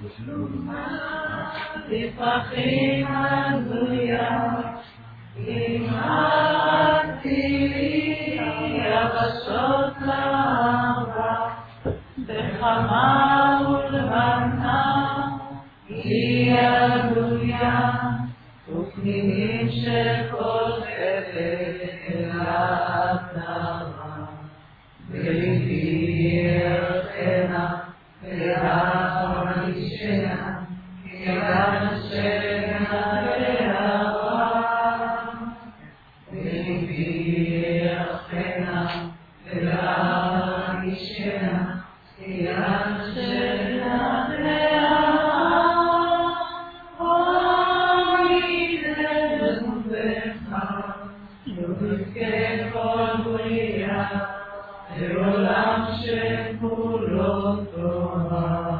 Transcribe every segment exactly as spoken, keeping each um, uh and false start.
לפחים הזויה, כמעטי יבשות לעבר, בחמה ולבנה, היא עלויה, ופנינים שכל חלק אליו נראה, וליבי ירחנה, ואהבה אישנה, כיוון שנערה, וליבי ירחנה, ואהבה אישנה, כיוון שנערה, אוי דבך, ובזכת כל בריאה, לעולם שכולו טובה.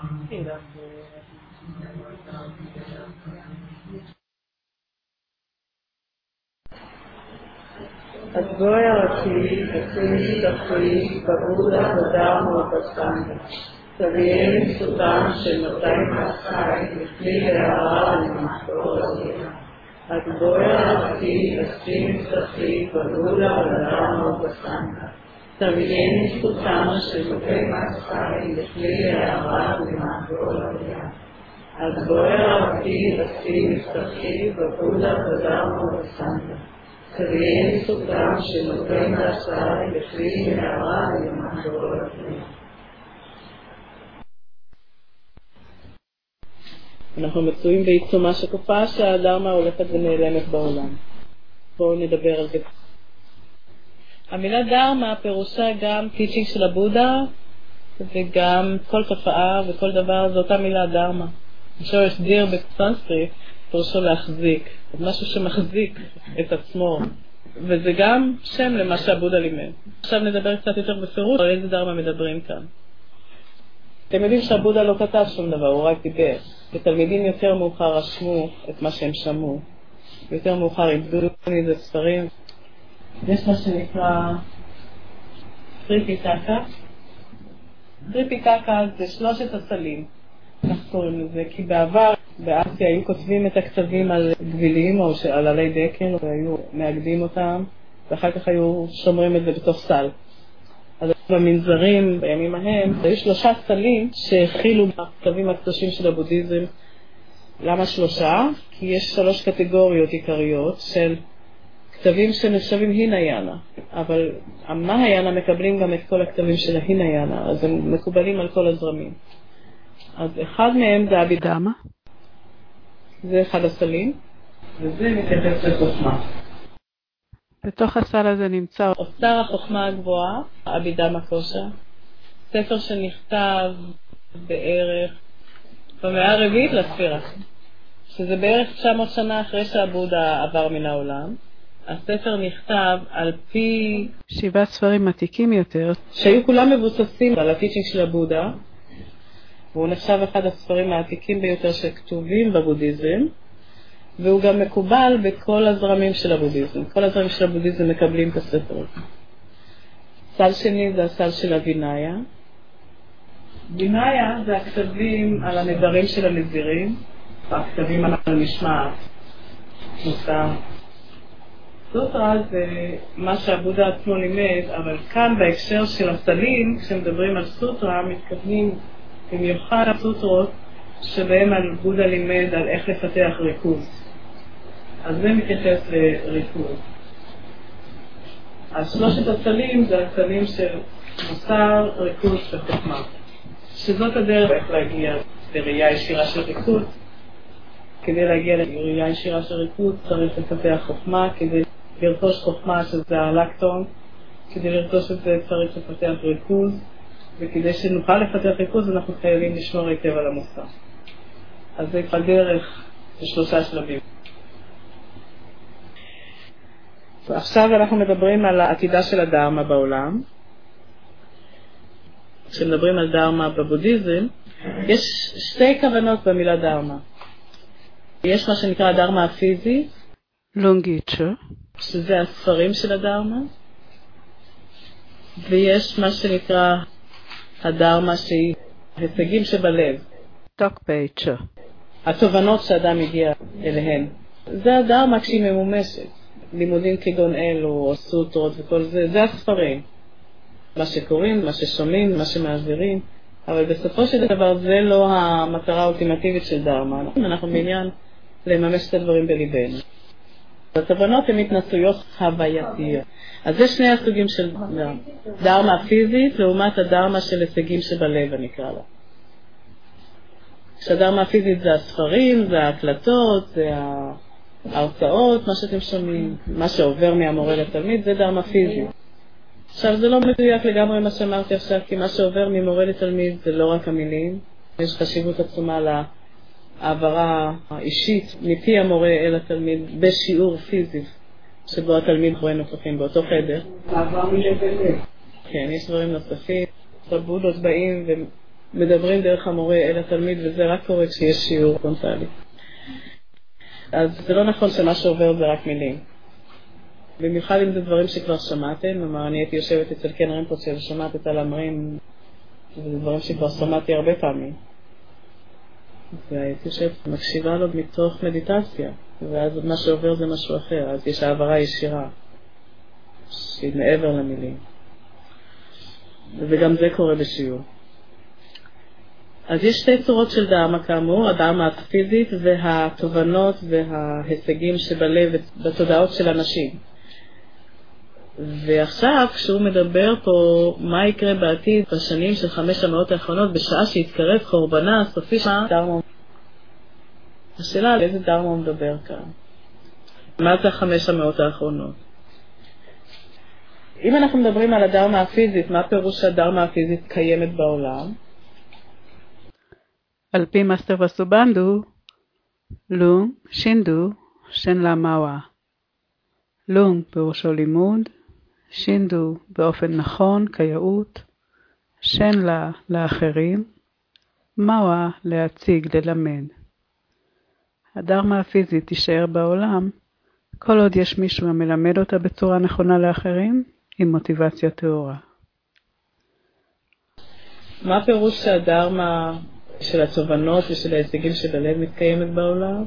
אז בואי הרצי, תקולי תחולי, קבול עבודה ובסנדה. תביאי מסותם של מאתיים מעשי, לפני להערה ולמחקור עלייה. אז בואי הרצי, תקולי מסתכלי, קבול עבודה ובסנדה. תביאי מסותם של מאתיים מעשי, לפני להערה ולמחקור עלייה. אז בואי הרצי, תקולי מסתכלי, קבול עבודה ובסנדה. תביאי מסותם של מאתיים מעשי, לפני להערה ולמחקור עלייה. אנחנו מצויים בעיצומה שקופה שהדרמה הולכת ונעלמת בעולם. בואו נדבר על זה. המילה דרמה פירושה גם טיצ'ינג של הבודה, וגם כל תופעה וכל דבר זו אותה מילה דרמה. השורש דיר בסנסקריט פירושו להחזיק, משהו שמחזיק את עצמו, וזה גם שם למה שהבודה לימד. עכשיו נדבר קצת יותר בפירוש על איזה דרמה מדברים כאן. אתם יודעים שהבודה לא כתב שום דבר, הוא רק דיבר. ותלמידים יותר מאוחר רשמו את מה שהם שמעו. יותר מאוחר איבדו מזה ספרים. יש מה שנקרא טריפיטקה. טריפיטקה זה שלושת הסלים. אנחנו קוראים לזה, כי בעבר באסיה היו כותבים את הכתבים על גבילים או על עלי דקל, והיו מאגדים אותם, ואחר כך היו שומרים את זה בתוך סל. אז במנזרים בימים ההם, היו שלושה סלים שהכילו בכתבים הקדושים של הבודהיזם. למה שלושה? כי יש שלוש קטגוריות עיקריות של כתבים שנחשבים הינאיינה, אבל המהאיינה מקבלים גם את כל הכתבים של ההינאיינה, אז הם מקובלים על כל הזרמים. אז אחד מהם זה אבידמה, זה אחד הסלים, וזה מתייחס לחוכמה. בתוך הסל הזה נמצא אוצר החוכמה הגבוהה, אבידמה קושה, ספר שנכתב בערך במאה הרביעית לספירה, שזה בערך תשע מאות שנה אחרי שהבודה עבר מן העולם. הספר נכתב על פי שבעה ספרים עתיקים יותר, שהיו כולם מבוססים על הטיצ'ינג של הבודה, והוא נחשב אחד הספרים העתיקים ביותר שכתובים בבודהיזם, והוא גם מקובל בכל הזרמים של הבודהיזם. כל הזרמים של הבודהיזם מקבלים את הספר הזה. סל שני זה הסל של הווינאיה. וינאיה זה הכתבים על הנדרים של הנזירים, הכתבים על המשמעת, מוסר. סוטרה זה מה שהבודה עצמו לימד, אבל כאן בהקשר של הסלים, כשמדברים על סוטרה, מתכוונים במיוחד סוטרות שבהם הבודה לימד על איך לפתח ריכוז. אז זה מתייחס לריכוז. אז שלושת הסלים זה הסלים של מוסר, ריכוז וחוכמה. שזאת הדרך איך להגיע לראייה ישירה של ריכוז. כדי להגיע לראייה ישירה של ריכוז צריך לפתח חוכמה, כדי לרכוש חוכמה שזה הלקטון, כדי לרכוש את זה צריך לפתח ריכוז, וכדי שנוכל לפתח ריכוז אנחנו חייבים לשמור היטב על המוסר. אז זה הדרך בשלושה שלבים. עכשיו אנחנו מדברים על העתידה של הדרמה בעולם. כשמדברים על דרמה בבודהיזם, יש שתי כוונות במילה דרמה. יש מה שנקרא הדרמה הפיזי, לונגיצ'ו, שזה הספרים של הדרמה, ויש מה שנקרא הדרמה שהיא הישגים שבלב, תוקפייצ'ה. התובנות שאדם הגיע אליהן. זה הדרמה כשהיא ממומשת. לימודים כגון אלו, או סוטרות וכל זה, זה הספרים. מה שקוראים, מה ששומעים, מה שמעבירים. אבל בסופו של דבר זה לא המטרה האולטימטיבית של דרמה. אנחנו בעניין לממש את הדברים בליבנו. התובנות הן התנסויות חווייתיות. אז זה שני הסוגים של דרמה. דרמה הפיזית לעומת הדרמה של הישגים שבלב, אני אקרא לה. כשהדרמה הפיזית זה הספרים, זה ההקלטות, זה ההרצאות, מה שאתם שומעים, מה שעובר מהמורה לתלמיד, זה דרמה פיזית. עכשיו זה לא מדויק לגמרי מה שאמרתי עכשיו, כי מה שעובר ממורה לתלמיד זה לא רק המילים, יש חשיבות עצומה להעברה האישית מפי המורה אל התלמיד בשיעור פיזי, שבו התלמיד רואה נוכחים באותו חדר. מעבר מלב אל לב. כן, יש דברים נוספים, הבודות באים ומדברים דרך המורה אל התלמיד, וזה רק קורה כשיש שיעור פרונטלי. אז זה לא נכון שמה שעובר זה רק מילים. במיוחד אם זה דברים שכבר שמעתם, כלומר אני הייתי יושבת אצל קן רינפוצ'ה ושמעת את הלמרים, וזה דברים שכבר שמעתי הרבה פעמים. והייתי יושבת ומקשיבה לו מתוך מדיטציה, ואז מה שעובר זה משהו אחר, אז יש העברה ישירה, שהיא מעבר למילים. וגם זה קורה בשיעור. אז יש שתי צורות של דרמה כאמור, הדרמה הפיזית והתובנות וההישגים שבלב בתודעות של אנשים. ועכשיו כשהוא מדבר פה מה יקרה בעתיד בשנים של חמש המאות האחרונות, בשעה שהתקרב חורבנה הסופי, דרמה. השאלה על איזה דרמה הוא מדבר כאן. מה זה החמש המאות האחרונות? אם אנחנו מדברים על הדרמה הפיזית, מה פירוש שהדרמה הפיזית קיימת בעולם? על פי מאסטר וסובנדו, לונג, שינדו, שן לה מאווה. לונג פירושו לימוד, שינדו באופן נכון, כיאות, שן לה לאחרים, מאווה להציג, ללמד. הדרמה הפיזית תישאר בעולם, כל עוד יש מישהו המלמד אותה בצורה נכונה לאחרים, עם מוטיבציה טהורה. מה פירוש שהדרמה של התובנות ושל ההישגים שבלב מתקיימת בעולם?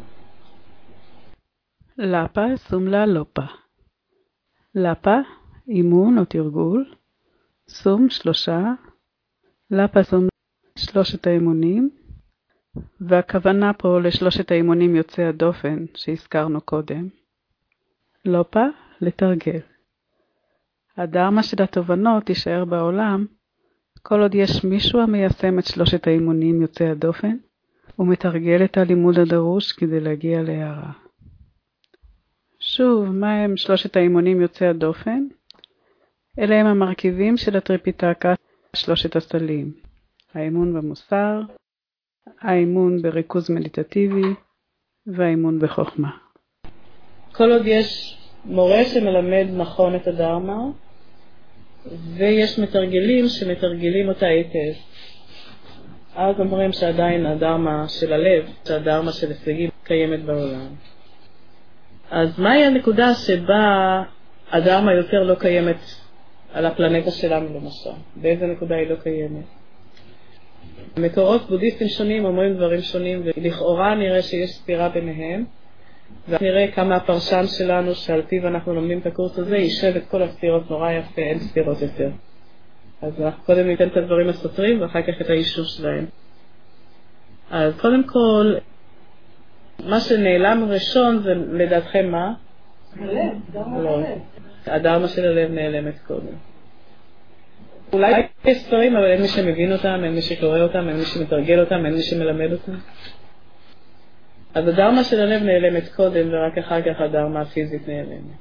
לפה סומלה לופה. לפה, אימון או תרגול, סום שלושה, לפה סום שלושת האימונים, והכוונה פה לשלושת האימונים יוצאי הדופן שהזכרנו קודם. לופה, לתרגל. הדרמה של התובנות תישאר בעולם, כל עוד יש מישהו המיישם את שלושת האימונים יוצאי הדופן, ומתרגל את הלימוד הדרוש כדי להגיע להערה. שוב, מה הם שלושת האימונים יוצאי הדופן? אלה הם המרכיבים של הטריפיטקה, שלושת הסלים. האימון במוסר, האימון בריכוז מדיטטיבי, והאימון בחוכמה. כל עוד יש מורה שמלמד נכון את הדרמה, ויש מתרגלים שמתרגלים אותה היטב. אז אומרים שעדיין הדרמה של הלב, שהדרמה של הישגים קיימת בעולם. אז מהי הנקודה שבה הדרמה יותר לא קיימת על הפלנטה שלנו למשל? באיזה נקודה היא לא קיימת? מקורות בודהיסטים שונים אומרים דברים שונים, ולכאורה נראה שיש סתירה ביניהם, ונראה כמה הפרשן שלנו שעל פיו אנחנו לומדים את הקורס הזה יישב את כל הסתירות נורא יפה, אין סתירות יותר. אז אנחנו קודם ניתן את הדברים הסותרים ואחר כך את האישור שלהם. אז קודם כל, מה שנעלם ראשון זה לדעתכם מה? הלב, דרמה לא. הלב. הדרמה של הלב נעלמת קודם. אולי יש ספרים, אבל אין מי שמבין אותם, אין מי שקורא אותם, אין מי שמתרגל אותם, אין מי שמלמד אותם. אז הדרמה של הלב נעלמת קודם, ורק אחר כך הדרמה הפיזית נעלמת.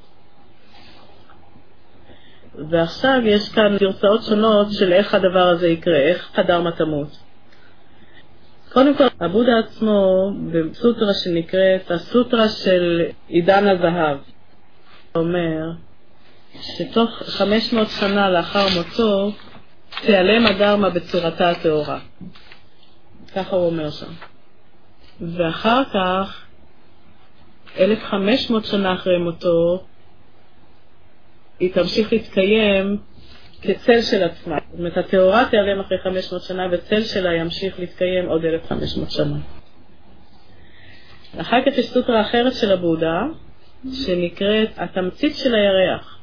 ועכשיו יש כאן גרסאות שונות של איך הדבר הזה יקרה, איך הדרמה תמות. קודם כל, הבודה עצמו, בסוטרה שנקראת הסוטרה של עידן הזהב, אומר שתוך חמש מאות שנה לאחר מותו, תיעלם הדרמה בצורתה הטהורה. ככה הוא אומר שם. ואחר כך, אלף וחמש מאות שנה אחרי מותו, היא תמשיך להתקיים כצל של עצמה. זאת אומרת, התיאורה תיעלם אחרי חמש מאות שנה, וצל שלה ימשיך להתקיים עוד אלף וחמש מאות שנה. אחר כך יש סוטרה אחרת של הבודה, שנקראת התמצית של הירח.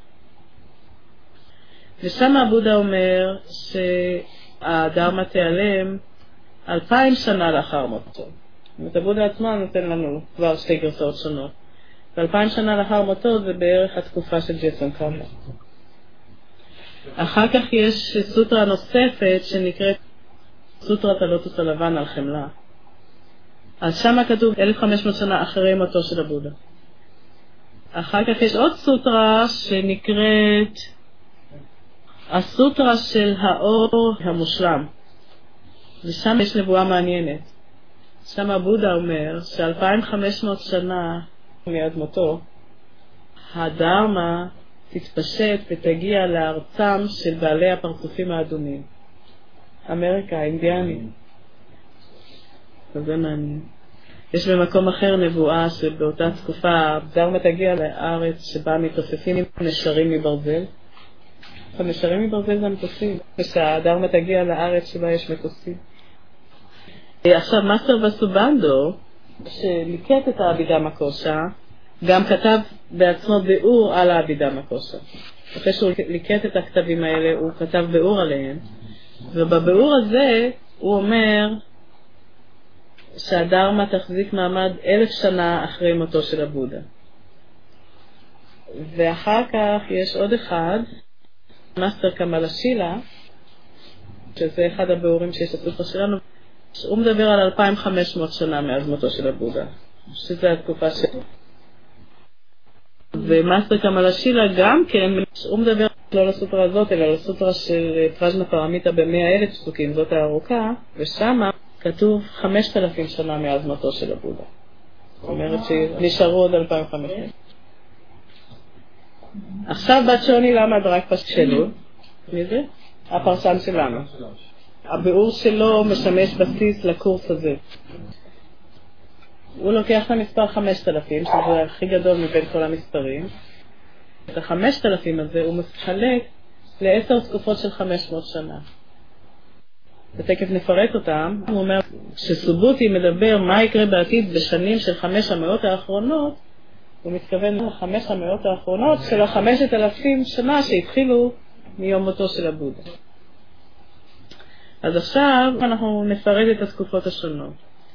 ושם הבודה אומר שהדרמה תיעלם אלפיים שנה לאחר מותו. זאת אומרת, הבודה עצמה נותן לנו כבר שתי גרסאות שונות. ואלפיים שנה לאחר מותו זה בערך התקופה של ג'ייסון קמלה. אחר כך יש סוטרה נוספת שנקראת סוטרת הלוטוס הלבן על חמלה. אז שם כתוב אלף וחמש מאות שנה אחרי מותו של הבודה. אחר כך יש עוד סוטרה שנקראת הסוטרה של האור המושלם. ושם יש נבואה מעניינת. שם הבודה אומר ש-אלפיים וחמש מאות שנה מיד מותו, הדרמה תתפשט ותגיע לארצם של בעלי הפרצופים האדומים. אמריקה, אינדיאנים. זה מעניין. יש במקום אחר נבואה שבאותה תקופה הדרמה תגיע לארץ שבה מתאספים נשרים מברזל. הנשרים מברזל זה מטוסים. ושהדרמה תגיע לארץ שבה יש מטוסים. עכשיו, מאסטר וסובנדו, שליקט את האבידה מקושה, גם כתב בעצמו ביאור על האבידה מקושה. אחרי שהוא ליקט את הכתבים האלה, הוא כתב ביאור עליהם. ובביאור הזה הוא אומר שהדרמה תחזיק מעמד אלף שנה אחרי מותו של הבודה. ואחר כך יש עוד אחד, מאסטר קמלה שילה, שזה אחד הביאורים שיש בספר שלנו, הוא מדבר על אלפיים וחמש מאות שנה מאז מותו של הבודה, שזה התקופה שלו. ומאסטר קמלה שילה גם כן, הוא מדבר לא לסוטרה הזאת, אלא לסוטרה של פרג'נה פרמיטה במאה אלף פסוקים, זאת הארוכה, ושם כתוב חמשת אלפים שנה מאז מותו של הבודה. זאת אומרת שנשארו עוד אלפיים וחמש מאות. עכשיו בת שוני למד רק פשטלו. מי זה? הפרשן שלנו. הביאור שלו משמש בסיס לקורס הזה. הוא לוקח את המספר חמשת אלפים, שזה הכי גדול מבין כל המספרים. את ה-חמשת אלפים הזה הוא מחלק לעשר תקופות של חמש מאות שנה. ותכף נפרט אותם. הוא אומר שסובוטי מדבר מה יקרה בעתיד בשנים של חמש המאות האחרונות, הוא מתכוון לחמש המאות האחרונות של החמשת אלפים שנה שהתחילו מיום מותו של הבודה. אז עכשיו אנחנו נפרט את התקופות השונות.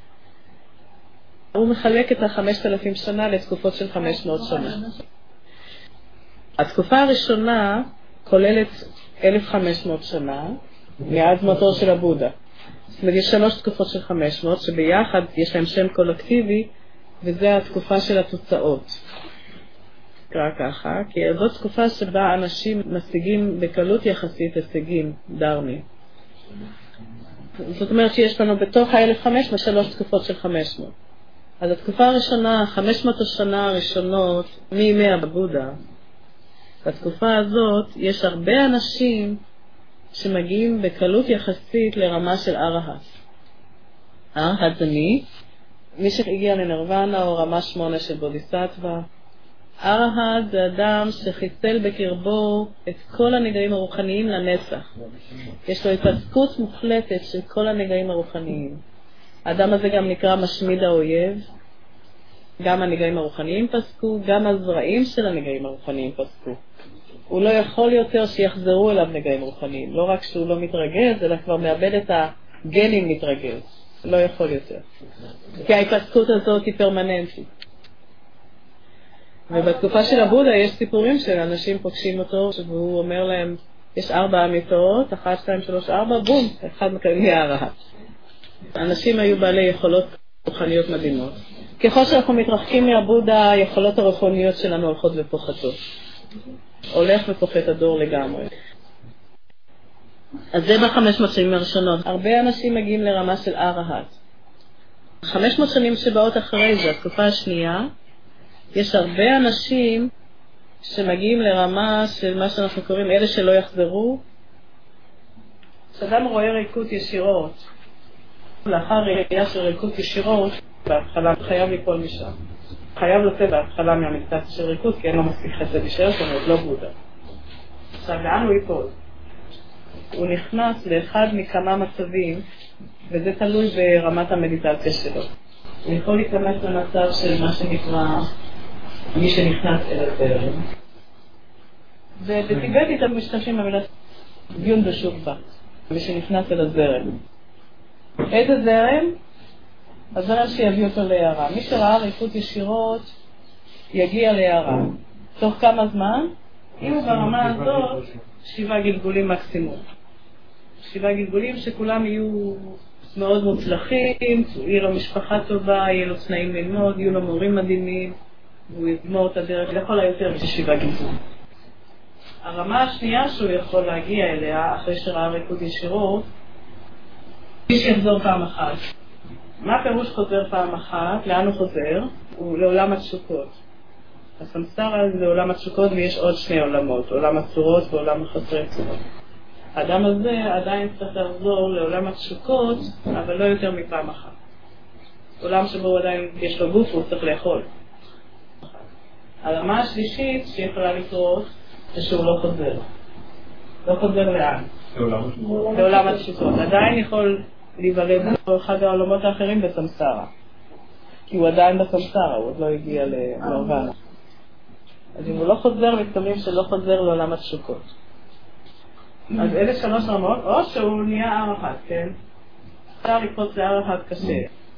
הוא מחלק את החמשת אלפים שנה לתקופות של חמש מאות שנה. התקופה הראשונה כוללת אלף וחמש מאות שנה מאז מותו של הבודה. זאת אומרת, יש שלוש תקופות של חמש מאות שביחד יש להם שם קולקטיבי, וזה התקופה של התוצאות. קרא ככה, כי זאת תקופה שבה אנשים משיגים בקלות יחסית הישגים דרמי. זאת אומרת שיש לנו בתוך ה-אלף וחמש מאות שלוש תקופות של חמש מאות. אז התקופה הראשונה, חמש מאות השנה הראשונות, מימי הבודה, בתקופה הזאת יש הרבה אנשים שמגיעים בקלות יחסית לרמה של ארהט. ארהט זה מי? מי שהגיע לנירוונה או רמה שמונה של בודיסטווה. ארהט זה אדם שחיסל בקרבו את כל הנגעים הרוחניים לנצח. יש לו התעסקות מוחלטת של כל הנגעים הרוחניים. האדם הזה גם נקרא משמיד האויב. גם הנגעים הרוחניים פסקו, גם הזרעים של הנגעים הרוחניים פסקו. הוא לא יכול יותר שיחזרו אליו נגעים רוחניים. לא רק שהוא לא מתרגז, אלא כבר מאבד את הגנים מתרגז. לא יכול יותר. כי ההתעסקות הזאת היא פרמננטית. ובתקופה של הבודה יש סיפורים של אנשים פוגשים אותו, והוא אומר להם, יש ארבע אמיתות, אחת, שתיים, שלוש, ארבע, בום, אחד מקיים מהרהט. אנשים היו בעלי יכולות רוחניות מדהימות. ככל שאנחנו מתרחקים מהבודה, היכולות הרוחניות שלנו הולכות ופוחתות. הולך ופוחת הדור לגמרי. אז זה בחמש מאות שנים הראשונות. הרבה אנשים מגיעים לרמה של ארהט. חמש מאות שנים שבאות אחרי זה, התקופה השנייה, יש הרבה אנשים שמגיעים לרמה של מה שאנחנו קוראים אלה שלא יחזרו. כשאדם רואה ריקות ישירות, לאחר ראייה של ריקות ישירות, בהתחלה חייב ליפול משם. חייב לצאת בהתחלה מהמדיטציה של ריקות, כי אין לו מספיק חסד להישאר, זאת אומרת לא בודה. עכשיו, לאן הוא ייפול? הוא נכנס לאחד מכמה מצבים, וזה תלוי ברמת המדיטציה שלו. הוא יכול להיכנס למצב של מה שנקרא מי שנכנס אל הזרם. ובטיבטית הם משתמשים במילה דיון בשוקבה, מי שנכנס אל הזרם. איזה זרם? הזרם שיביא אותו להערה. מי שראה ריקוד ישירות יגיע להערה. תוך כמה זמן? אם הוא ברמה הזאת, שבעה גלגולים מקסימום. שבעה גלגולים שכולם יהיו מאוד מוצלחים, יהיה לו משפחה טובה, יהיה לו תנאים ללמוד, יהיו לו מורים מדהימים, והוא יגמור את הדרך לכל היותר בשבעה גלגולים. הרמה השנייה שהוא יכול להגיע אליה, אחרי שראה ריקוד ישירות, מי שיחזור פעם אחת. מה הפירוש חוזר פעם אחת? לאן הוא חוזר? הוא לעולם התשוקות. הסמסרה זה לעולם התשוקות, ויש עוד שני עולמות, עולם הצורות ועולם החסרי צורות. האדם הזה עדיין צריך לחזור לעולם התשוקות, אבל לא יותר מפעם אחת. עולם שבו הוא עדיין יש לו גוף, הוא צריך לאכול. הרמה השלישית שיכולה לקרות, זה שהוא לא חוזר. לא חוזר לאן? לעולם התשוקות. עדיין יכול להיוולד באחד העולמות האחרים בסמסרה. כי הוא עדיין בסמסרה, הוא עוד לא הגיע לנרוונה. אז אם הוא לא חוזר, מתכוונים שלא חוזר לעולם התשוקות. אז אלה שלוש רמות, או שהוא נהיה הר אחד, כן? אפשר לקפוץ להר אחד קשה.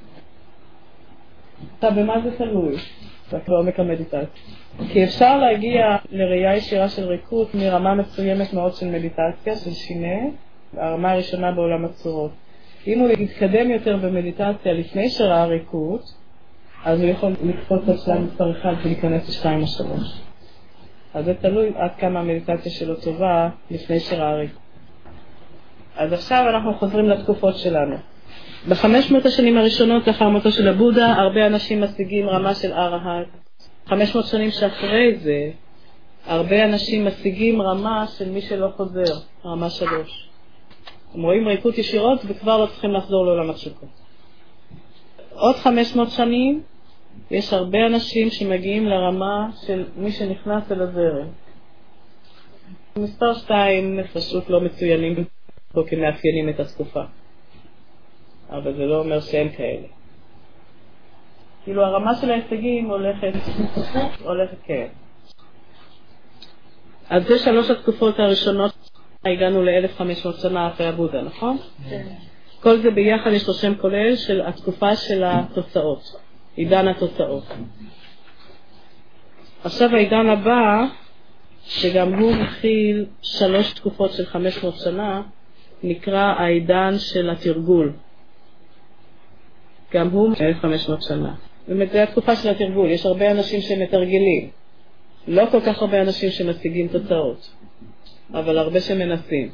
אתה במה זה תלוי? זה בעומק המדיטציה. כי אפשר להגיע לראייה ישירה של ריקות מרמה מסוימת מאוד של מדיטציה, של שינה, הרמה הראשונה בעולם הצורות. אם הוא יתקדם יותר במדיטציה לפני שראה ריקות, אז הוא יכול לקפוץ על שלב מספר אחד ולהיכנס לשתיים או שלוש. אז זה תלוי עד כמה המדיטציה שלו טובה לפני שראה ריקות. אז עכשיו אנחנו חוזרים לתקופות שלנו. בחמש מאות השנים הראשונות לאחר מותו של הבודה, הרבה אנשים משיגים רמה של ארהט. חמש מאות שנים שאחרי זה, הרבה אנשים משיגים רמה של מי שלא חוזר, רמה שלוש. הם רואים ריקות ישירות וכבר לא צריכים לחזור לעולם התשוקות. עוד חמש מאות שנים, יש הרבה אנשים שמגיעים לרמה של מי שנכנס אל הזרם. מספר שתיים פשוט לא מצוינים פה כמאפיינים את התקופה. אבל זה לא אומר שאין כאלה. כאילו הרמה של ההישגים הולכת, הולכת כן. אז זה שלוש התקופות הראשונות, הגענו ל-אלף וחמש מאות שנה אחרי הבודה, נכון? כן. כל זה ביחד יש לו שם כולל של התקופה של התוצאות, עידן התוצאות. עכשיו העידן הבא, שגם הוא מכיל שלוש תקופות של חמש מאות שנה, נקרא העידן של התרגול. גם הוא אלף וחמש מאות שנה. באמת, זה התקופה של התרגול. יש הרבה אנשים שמתרגלים. לא כל כך הרבה אנשים שמשיגים תוצאות, אבל הרבה שמנסים.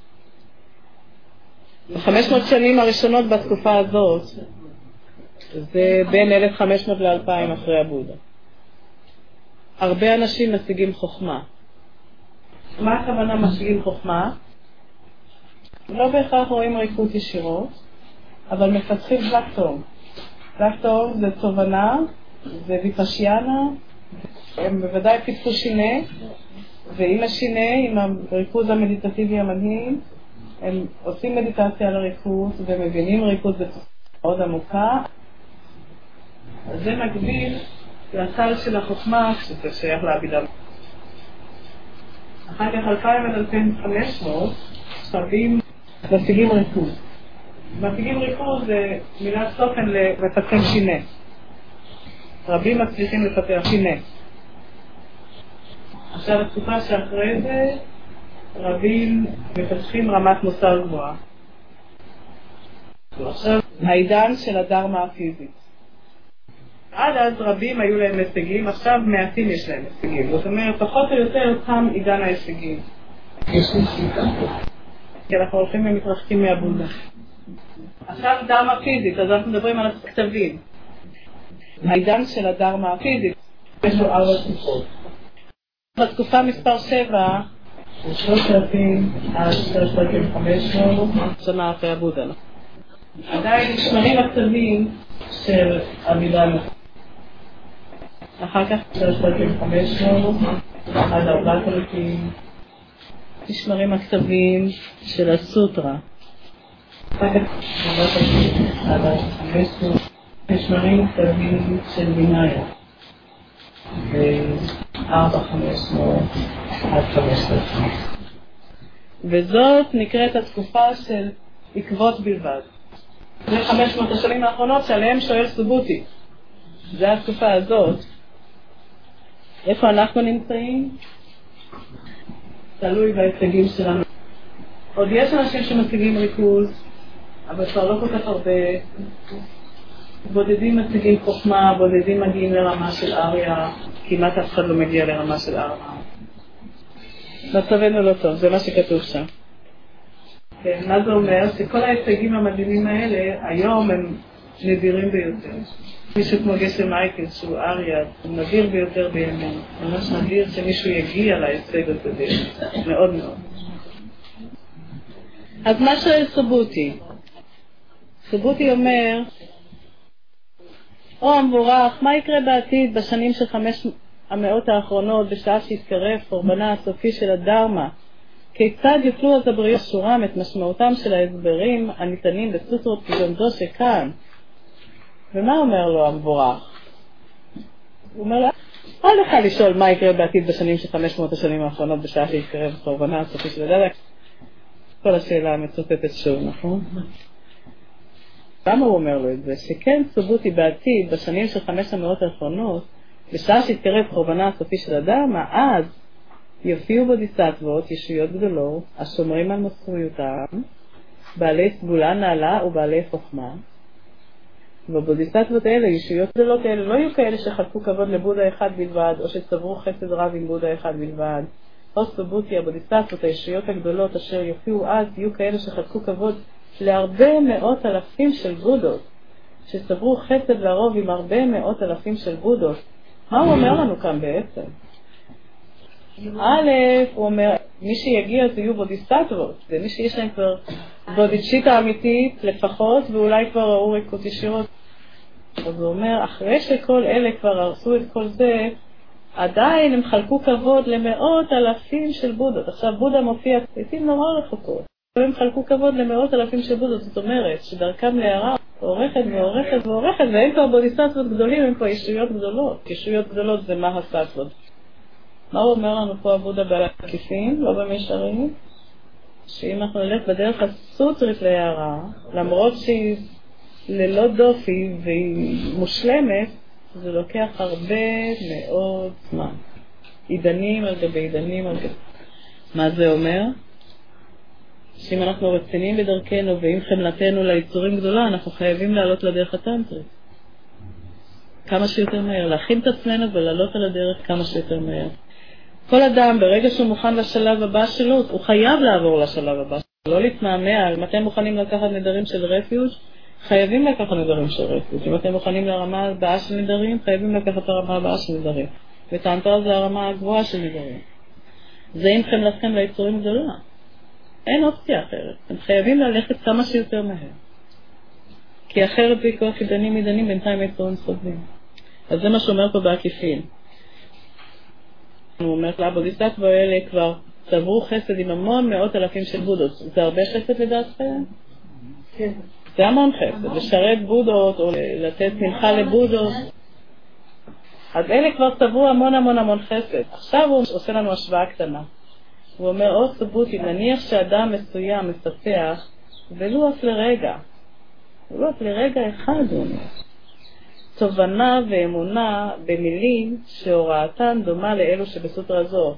בחמש מאות שנים הראשונות בתקופה הזאת, זה בין אלף וחמש מאות ל-אלפיים אחרי הבודה. הרבה אנשים משיגים חוכמה. מה הכוונה משיגים חוכמה? לא בהכרח רואים ריקות ישירות, אבל מפתחים זקטור. זקטור זה תובנה, זה ויפשיאנה, הם בוודאי פיתחו שינה, ועם השינה, עם הריכוז המדיטטיבי המדהים, הם עושים מדיטציה על הריכוז ומבינים ריכוז מאוד עמוקה. אז זה מקביל לסל של החוכמה, שזה שייך לעבידה. אחר כך אלפיים עד אלפיים וחמש מאות שרבים משיגים ריכוז. משיגים ריכוז זה מילת סופן למפתחים שינה. רבים מצליחים לפתח שינה. עכשיו התקופה שאחרי זה רבים מפתחים רמת מוסר גבוהה. עכשיו העידן של הדרמה הפיזית. עד אז רבים היו להם הישגים, עכשיו מעטים יש להם הישגים. זאת אומרת, פחות או יותר תם עידן ההישגים. כי אנחנו הולכים ומתרחקים מהבודה. עכשיו דרמה פיזית, אז אנחנו מדברים על הכתבים. העידן של הדרמה הפיזית, יש לו ארבע תקופות. בתקופה מספר שבע, שלושת אלפים עד שלושת אלפים וחמש מאות שנה אחרי הבודה. עדיין נשמרים הכתבים של עבידה. אחר כך שלושת אלפים וחמש מאות עד ארבעת אלפים. נשמרים הכתבים של הסוטרה. נשמרים כתבים של וינאיה. וארבע חמש מאות עד חמש עשרה. וזאת נקראת התקופה של עקבות בלבד. זה חמש מאות השנים האחרונות שעליהם שואל סובוטי. זה התקופה הזאת. איפה אנחנו נמצאים? תלוי בהישגים שלנו. עוד יש אנשים שמשיגים ריכוז, אבל כבר לא כל כך הרבה. בודדים משיגים חוכמה, בודדים מגיעים לרמה של אריה, כמעט אף אחד לא מגיע לרמה של אריה. מצבנו לא טוב, זה מה שכתוב שם. כן, מה זה אומר? שכל ההישגים המדהימים האלה, היום הם נדירים ביותר. מישהו כמו גשם מייקל, שהוא אריה, הוא נדיר ביותר בימינו. ממש נדיר שמישהו יגיע להישג הזה, מאוד מאוד. אז מה שואל סובוטי? סובוטי אומר, או המבורך, מה יקרה בעתיד בשנים של חמש המאות האחרונות, בשעה שהתקרב חורבנה הסופי של הדרמה? כיצד יוכלו אז הבריות שורם את משמעותם של ההסברים הניתנים בסוטרות פגונדו שכאן? ומה אומר לו המבורך? הוא אומר לו, אל לך לשאול מה יקרה בעתיד בשנים של חמש מאות השנים האחרונות, בשעה שהתקרב חורבנה הסופי של הדרמה. כל השאלה המצוטטת שוב, נכון? למה הוא אומר לו את זה? שכן סובוטי בעתיד, בשנים של חמש המאות האחרונות, בשעה שהתקרב חורבנה הסופי של הדרמה, אז יופיעו בודיסטבות ישויות גדולות, השומרים על מוסריותם, בעלי סגולה נעלה ובעלי חוכמה. ובבודיסטבות האלה, ישויות גדולות האלה, לא יהיו כאלה שחלקו כבוד לבודה אחד בלבד, או שצברו חסד רב עם בודה אחד בלבד. או סובוטי, הבודיסטבות, הישויות הגדולות אשר יופיעו אז, יהיו כאלה שחלקו כבוד להרבה מאות אלפים של בודות, שצברו חסד לרוב עם הרבה מאות אלפים של בודות. מה הוא אומר לנו כאן בעצם? א', הוא אומר, מי שיגיע זה יהיו בודיסטבות, זה מי שיש להם כבר בודיצ'יטה אמיתית לפחות, ואולי כבר ראו ריקות ישירות. אז הוא אומר, אחרי שכל אלה כבר הרסו את כל זה, עדיין הם חלקו כבוד למאות אלפים של בודות. עכשיו בודה מופיע לעתים נורא רחוקות. הם חלקו כבוד למאות אלפים של בודות, זאת אומרת שדרכם להערה עורכת ועורכת ועורכת, ואין כבר בודיסטבות גדולים, הם כבר ישויות גדולות. ישויות גדולות זה מה הסטבות. מה הוא אומר לנו פה הבודה בעקיפין, לא במישרים? שאם אנחנו נלך בדרך הסוטרית להערה, למרות שהיא ללא דופי והיא מושלמת, זה לוקח הרבה מאוד זמן. עידנים על גבי עידנים על גבי. מה זה אומר? שאם אנחנו רציניים בדרכנו ואם חמלתנו ליצורים גדולה, אנחנו חייבים לעלות לדרך הטנטרית. כמה שיותר מהר. להכין את עצמנו ולעלות על הדרך כמה שיותר מהר. כל אדם, ברגע שהוא מוכן לשלב הבא שלו, הוא חייב לעבור לשלב הבא. לא להתמהמה. אם אתם מוכנים לקחת נדרים של רפיוג, חייבים לקחת נדרים של רפיוג. אם אתם מוכנים לרמה הבאה של נדרים, חייבים לקחת את הרמה הבאה של נדרים. וטנטרה זה הרמה הגבוהה של נדרים. זה אם חמלתכם ליצורים גדולה. אין אופציה אחרת. אתם חייבים ללכת כמה שיותר מהר. כי אחרת זה כוח עידנים עידנים בינתיים יצורים סובלים. אז זה מה שאומר פה בעקיפין. הוא אומר לבודיסטבות האלה כבר צברו חסד עם המון מאות אלפים של בודות. זה הרבה חסד לדעתכם? כן. זה המון חסד. לשרת בודות או לתת מנחה לבודות. אז אלה כבר צברו המון המון המון חסד. עכשיו הוא עושה לנו השוואה קטנה. הוא אומר, או סובוטי, נניח שאדם מסוים מפתח, ולו אף לרגע. ולו אף לרגע אחד הוא אומר. תובנה ואמונה במילים שהוראתן דומה לאלו שבסוטרה זו.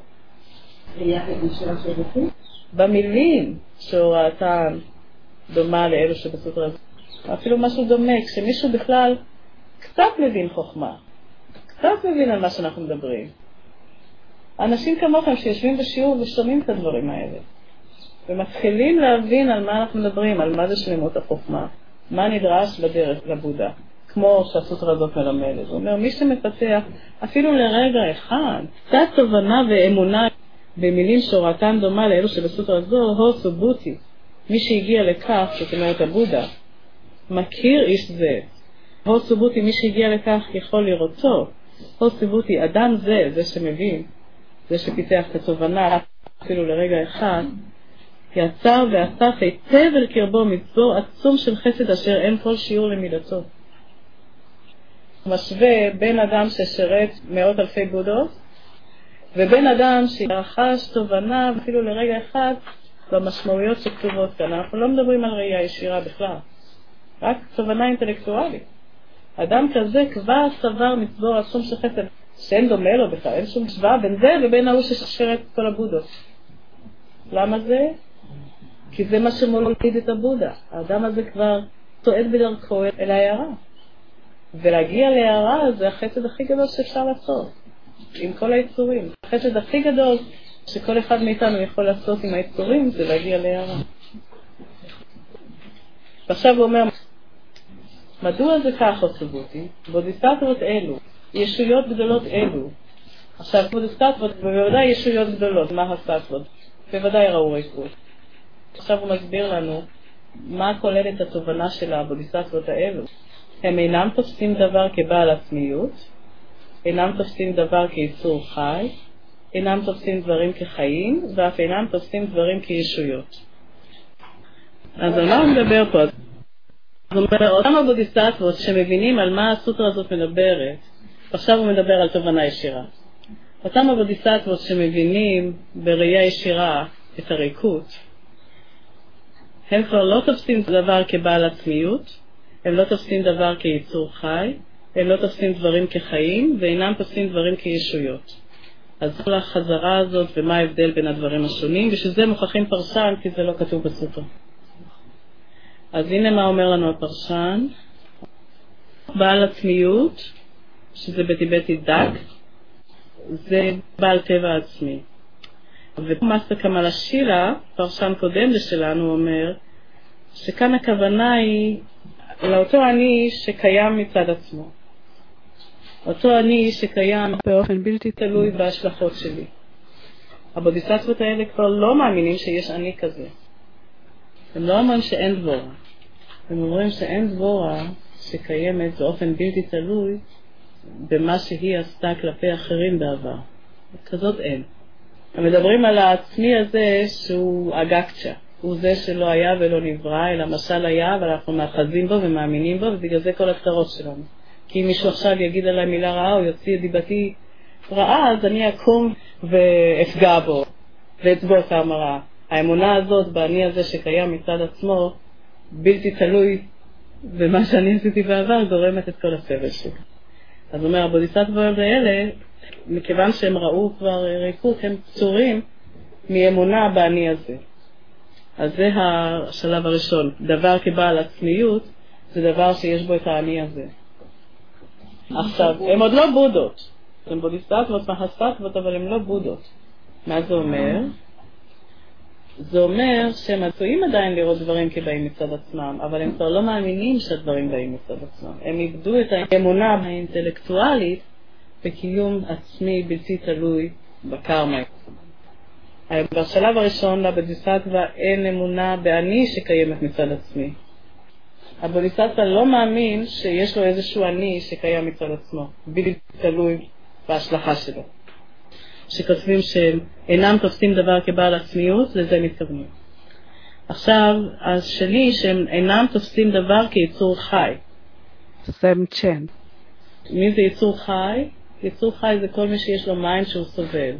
במילים שהוראתן דומה לאלו שבסוטרה זו. אפילו משהו דומה, כשמישהו בכלל קצת מבין חוכמה, קצת מבין על מה שאנחנו מדברים. אנשים כמוכם שיושבים בשיעור ושומעים את הדברים האלה, ומתחילים להבין על מה אנחנו מדברים, על מה זה שלמות החוכמה, מה נדרש בדרך לבודה. כמו שהסוטרה הזאת מלמדת. הוא אומר, מי שמפתח אפילו לרגע אחד, קצת תובנה ואמונה במילים שהוראתן דומה לאלו שבסוטרה זו, הו סובוטי, מי שהגיע לכך, זאת אומרת הבודה, מכיר איש זה. הו סובוטי, מי שהגיע לכך יכול לראותו. הו סובוטי, אדם זה, זה שמבין, זה שפיתח את התובנה, אפילו לרגע אחד, יצר ואסף היטב אל קרבו מצבור עצום של חסד אשר אין כל שיעור למידתו. משווה בין אדם ששרת מאות אלפי בודות, ובין אדם שרכש תובנה אפילו לרגע אחד במשמעויות שכתובות כאן. אנחנו לא מדברים על ראייה ישירה בכלל, רק תובנה אינטלקטואלית. אדם כזה כבר סבר מצבור עצום של חסד, שאין דומה לו בכלל, אין שום השוואה בין זה ובין ההוא ששרת כל הבודות. למה זה? כי זה מה שמוליד את הבודה. האדם הזה כבר צועד בדרכו אל ההערה. ולהגיע להערה זה החסד הכי גדול שאפשר לעשות, עם כל היצורים. החסד הכי גדול שכל אחד מאיתנו יכול לעשות עם היצורים זה להגיע להערה. ועכשיו הוא אומר, מדוע זה כך אותבותי? בודיסטטוות אלו, ישויות גדולות אלו. עכשיו, בודיסטטוות בוודאי ישויות גדולות, מה הסטטוות? בוודאי ראו ריקות. עכשיו הוא מסביר לנו מה כולל את התובנה של הבודיסטטוות האלו. הם אינם תופסים דבר כבעל עצמיות, אינם תופסים דבר כיצור חי, אינם תופסים דברים כחיים, ואף אינם תופסים דברים כישויות. אז על מה הוא מדבר פה? זאת אומרת, אותם הבודיסטטוות שמבינים על מה הסוטרה הזאת מדברת, עכשיו הוא מדבר על תובנה ישירה. אותם הבודיסטטוות שמבינים בראייה ישירה את הריקות, הם כבר לא תופסים דבר כבעל עצמיות, הם לא תופסים דבר כיצור חי, הם לא תופסים דברים כחיים, ואינם תופסים דברים כישויות. אז כל החזרה הזאת ומה ההבדל בין הדברים השונים, ושזה מוכחים פרשן כי זה לא כתוב בסוטרה. אז הנה מה אומר לנו הפרשן. בעל עצמיות, שזה בטיבטית דק, זה בעל טבע עצמי. ומאסטר קמאל השילה, פרשן קודם לשלנו, אומר שכאן הכוונה היא לאותו אני שקיים מצד עצמו. אותו אני שקיים באופן בלתי תלוי בהשלכות שלי. הבודיסטטוות האלה כבר לא מאמינים שיש אני כזה. הם לא אומרים שאין דבורה. הם אומרים שאין דבורה שקיימת באופן בלתי תלוי במה שהיא עשתה כלפי אחרים בעבר. כזאת אין. הם מדברים על העצמי הזה שהוא אגקצ'ה. הוא זה שלא היה ולא נברא, אלא משל היה, אבל אנחנו מאחזים בו ומאמינים בו, ובגלל זה כל הצרות שלנו. כי אם מישהו עכשיו יגיד עליי מילה רעה או יוציא את דיבתי רעה, אז אני אקום ואפגע בו ואצבוע את המראה. האמונה הזאת באני הזה שקיים מצד עצמו, בלתי תלוי במה שאני עשיתי בעבר, גורמת את כל הסבל שלי. אז אומר, הבודיסטטוות האלה, מכיוון שהם ראו כבר ריקות, הם פטורים מאמונה באני הזה. אז זה השלב הראשון. דבר כבעל עצמיות, זה דבר שיש בו את האני הזה. עכשיו, הם עוד לא בודות. הם בודיסטטוות מהסטטוות, אבל הם לא בודות. מה זה אומר? זה אומר שהם עשויים עדיין לראות דברים כבאים מצד עצמם, אבל הם כבר לא מאמינים שהדברים באים מצד עצמם. הם איבדו את האמונה האינטלקטואלית בקיום עצמי בלתי תלוי בקרמה. בשלב הראשון לבודיסטטווה אין אמונה באני שקיימת מצד עצמי. הבודיסטטווה לא מאמין שיש לו איזשהו אני שקיים מצד עצמו, בלתי תלוי בהשלכה שלו. שכותבים שהם אינם תופסים דבר כבעל עצמיות, לזה מתכוונים. עכשיו, אז שלי שהם אינם תופסים דבר כיצור חי. סם צ'ן. מי זה יצור חי? יצור חי זה כל מי שיש לו מים שהוא סובל.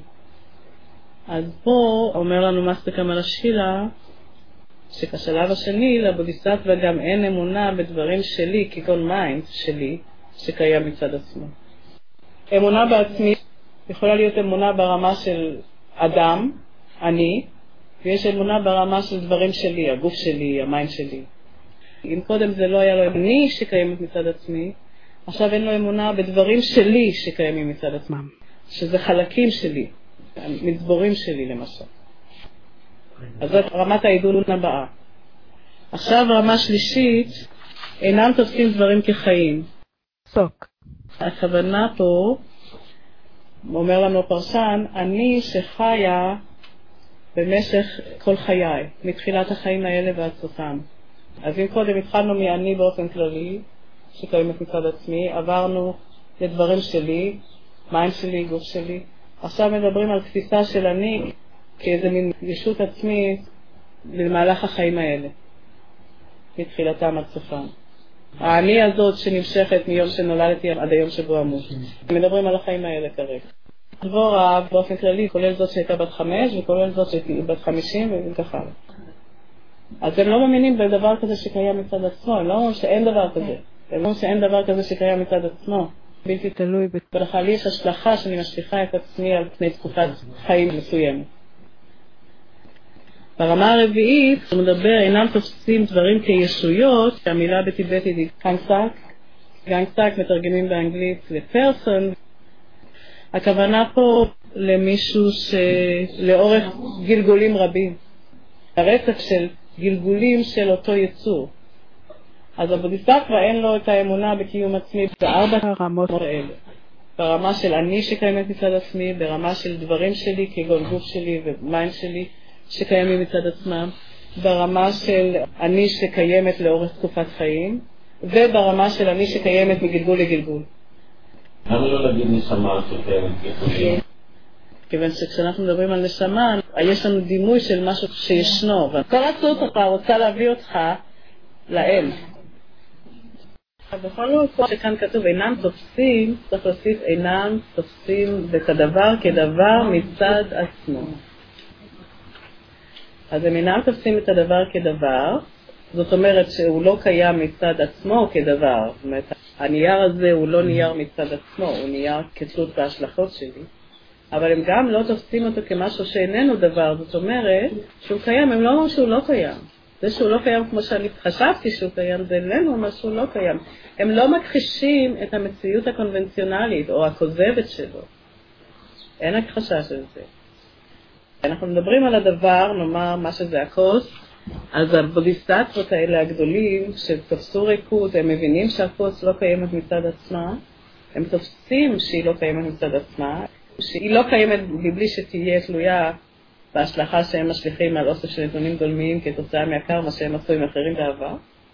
אז פה אומר לנו מאסטר קמאל השילה, שכשלב השני לבודיסטטווה גם אין אמונה בדברים שלי, כגון מיינד שלי, שקיים מצד עצמו. אמונה בעצמי יכולה להיות אמונה ברמה של אדם, אני, ויש אמונה ברמה של דברים שלי, הגוף שלי, המיינד שלי. אם קודם זה לא היה לו אני שקיימת מצד עצמי, עכשיו אין לו אמונה בדברים שלי שקיימים מצד עצמם, שזה חלקים שלי, מצבורים שלי למשל. אז זאת רמת העידון הבאה. עכשיו רמה שלישית, אינם תופסים דברים כחיים. סוק. הכוונה פה, אומר לנו פרשן, אני שחיה במשך כל חיי, מתחילת החיים האלה ועד סופם. אז אם קודם התחלנו מאני באופן כללי, שקיימת מצד עצמי, עברנו לדברים שלי, מים שלי, גוף שלי. עכשיו מדברים על תפיסה של אני כאיזה מין ישות עצמית למהלך החיים האלה, מתחילתם עד סופם. האני הזאת שנמשכת מיום שנולדתי עד היום שבו אמות. מדברים על החיים האלה כרגע. דבורה באופן כללי כולל זאת שהייתה בת חמש וכולל זאת שהייתה בת חמישים וככה. אז הם לא מאמינים בדבר כזה שקיים מצד עצמו, הם לא אומרים שאין דבר כזה. הם אומרים שאין דבר כזה שקיים מצד עצמו. בלתי תלוי בכלל יש השלכה שאני משליחה את עצמי על פני תקופת חיים מסוימת. ברמה הרביעית, הוא מדבר, אינם תופסים דברים כישויות, שהמילה בטיבטית היא גאנגסק. גאנגסק מתרגמים באנגלית לפרסון. הכוונה פה למישהו שלאורך גלגולים רבים, הרצף של גלגולים של אותו יצור. אז הבודיסטווה אין לו את האמונה בקיום עצמי בארבע הרמות האלה. ברמה של אני שקיימת מצד עצמי, ברמה של דברים שלי כגון גוף שלי ומיינד שלי שקיימים מצד עצמם, ברמה של אני שקיימת לאורך תקופת חיים, וברמה של אני שקיימת מגלגול לגלגול. למה לא להגיד נשמה שקיימת כחולים? כיוון שכשאנחנו מדברים על נשמה, יש לנו דימוי של משהו שישנו, וכל הסוטרה רוצה להביא אותך לאל. בכל מקום שכאן כתוב אינם תופסים, צריך להוסיף אינם תופסים את הדבר כדבר מצד עצמו. אז הם אינם תופסים את הדבר כדבר, זאת אומרת שהוא לא קיים מצד עצמו כדבר. זאת אומרת, הנייר הזה הוא לא נייר מצד עצמו, הוא נייר כתלות בהשלכות שלי. אבל הם גם לא תופסים אותו כמשהו שאיננו דבר, זאת אומרת שהוא קיים, הם לא אומרים שהוא לא קיים. זה שהוא לא קיים כמו שאני חשבתי שהוא קיים, זה איננו אומר שהוא לא קיים. הם לא מכחישים את המציאות הקונבנציונלית או הכוזבת שלו. אין הכחשה של זה. אנחנו מדברים על הדבר, נאמר מה שזה הכוס, אז הבודיסטווות האלה הגדולים שתופסו ריקות, הם מבינים שהכוס לא קיימת מצד עצמה, הם תופסים שהיא לא קיימת מצד עצמה, שהיא לא קיימת מבלי שתהיה תלויה בהשלכה שהם משליכים על אוסף של נתונים גולמיים כתוצאה מהקרמה שהם עשו עם אחרים בעבר,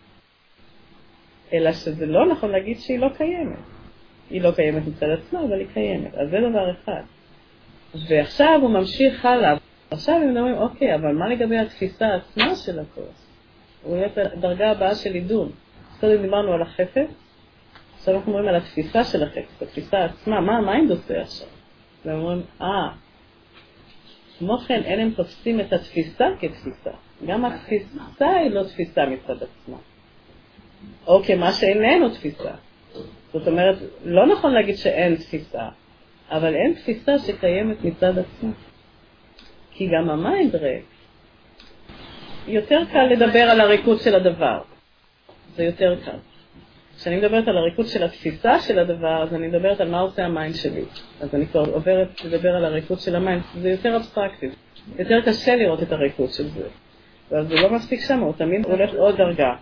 אלא שזה לא נכון להגיד שהיא לא קיימת. היא לא קיימת מצד עצמה, אבל היא קיימת. אז זה דבר אחד. ועכשיו הוא ממשיך הלאה. עכשיו הם אומרים, אוקיי, אבל מה לגבי התפיסה עצמה של הכוס? הוא יהיה את הדרגה הבאה של עידון. קודם דיברנו על החפץ, עכשיו אנחנו אומרים על התפיסה של החפץ, התפיסה עצמה, מה, מה הם עושה עכשיו? והם אומרים, אה, כמו כן, אין הם תופסים את התפיסה כתפיסה. גם התפיסה היא לא תפיסה מצד עצמה. או כמה שאיננו תפיסה. זאת אומרת, לא נכון להגיד שאין תפיסה, אבל אין תפיסה שקיימת מצד עצמה. כי גם המיינד ריק. יותר קל לדבר על הריקות של הדבר. זה יותר קל. כשאני מדברת על הריקות של התפיסה של הדבר, אז אני מדברת על מה עושה המיינד שלי. אז אני כבר עוברת לדבר על הריקות של המיינד. זה יותר אבסטרקטי. יותר קשה לראות את הריקות של זה. ואז זה לא מספיק שם, הוא תמיד הולך עוד דרגה.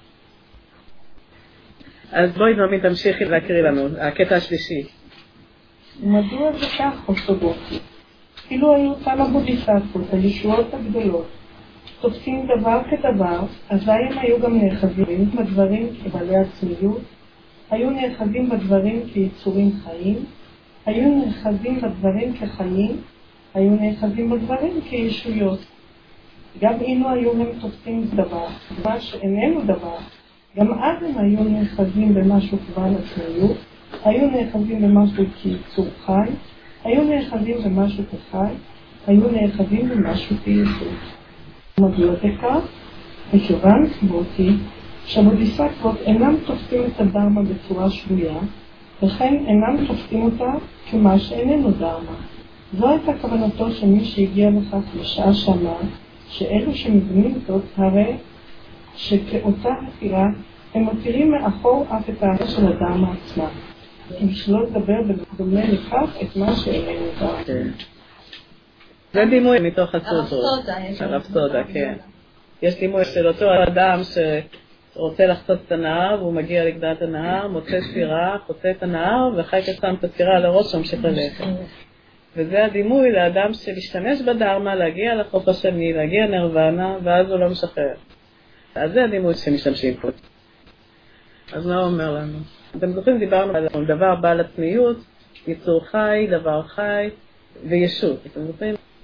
אז בואי נעמי תמשיכי להקריא לנו, הקטע השלישי. מדוע זה כך אורתודוקסי? כאילו היו כמה בודיסטוות, הישועות הגדולות, תופסים דבר כדבר, אזי הם היו גם נאחזים בדברים כבעלי עצמיות, היו נאחזים בדברים כיצורים חיים, היו נאחזים בדברים כחיים, היו נאחזים בדברים כישויות. גם אילו היו הם תופסים דבר, דבר שאיננו דבר, גם אז הם היו נאחזים במשהו כבעל עצמיות, היו נאחזים במשהו כיצור חי, היו נאחזים במשהו כחי, היו נאחזים במשהו כיסוד. מדוע זה כך? מכיוון סבורתי שהבודיסטוות אינם תופסים את הדרמה בצורה שבויה, וכן אינם תופסים אותה כמה שאיננו דרמה. זו הייתה כוונתו של מי שהגיע לכך בשעה שאמר שאלו שמבינים זאת הרי שכאותה הפירה הם מותירים מאחור אף את הערך של הדרמה עצמה. אם שלא לדבר בדומה לכך את מה שאיננו דרמה. זה דימוי מתוך הסוטרה. הרב סודה, כן. יש דימוי של אותו אדם שרוצה לחצות את הנהר, והוא מגיע לגדת הנהר, מוצא סירה, חוצה את הנהר, ואחר כך שם את הסירה על הראש וממשיך ללכת. וזה הדימוי לאדם שמשתמש בדרמה להגיע לחוף השני, להגיע נרוונה, ואז הוא לא משחרר. אז זה הדימוי שמשתמשים פה. אז מה הוא אומר לנו? אתם זוכרים, דיברנו על דבר בעל עצמיות, יצור חי, דבר חי וישות. אתם זוכרים?